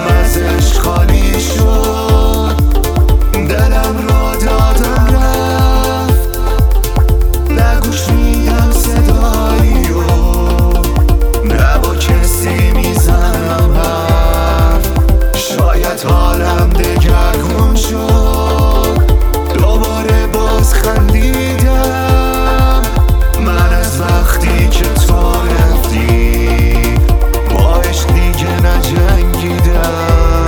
سرم از عشق خالی شد، دلم را دادم رفت، نگوش میدم صدایی و نه با کسی میزنم حرف. شاید حالم دگرگون شد، دوباره باز خندیدم من از وقتی که تو رفتی، با عشق دیگه نجنگیدم.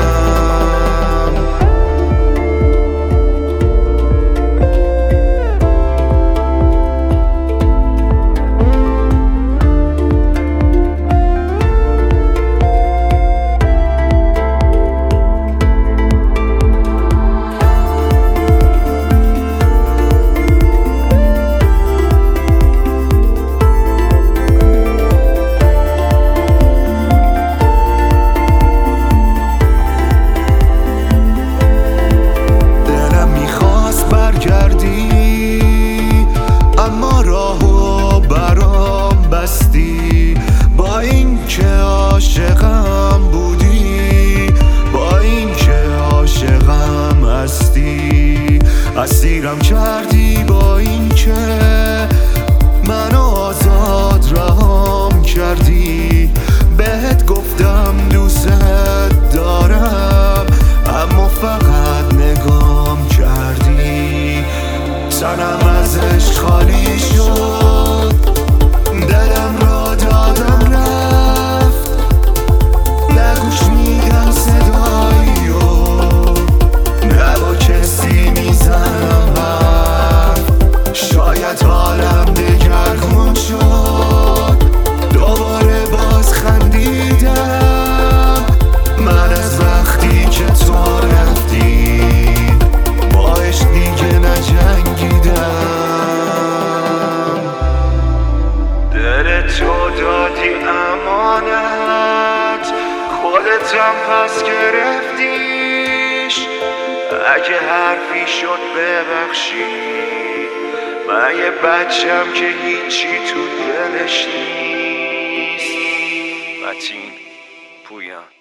اما راهو برام بستی، با این که عاشقم بودی، با این که عاشقم هستی. اسیرم کردی با این که منو آزاد رهام کردی. بهت گفتم دوست دارم اما فقط نگام کردی. تنم از عشق خالی شد، دلم را دادم رفت، نگوش میدم صدایی و نه با کسی میزنم حرف. شاید حالم دگرگون شد، دوباره باز خندیدم من از وقتی که تو رفتی، با عشق دیگه نجنگیدم. تو دادی امانت، خودتم پس گرفتیش. اگه حرفی شد ببخشی، من یه بچم که هیچی تو دلش نیست. متین پویان.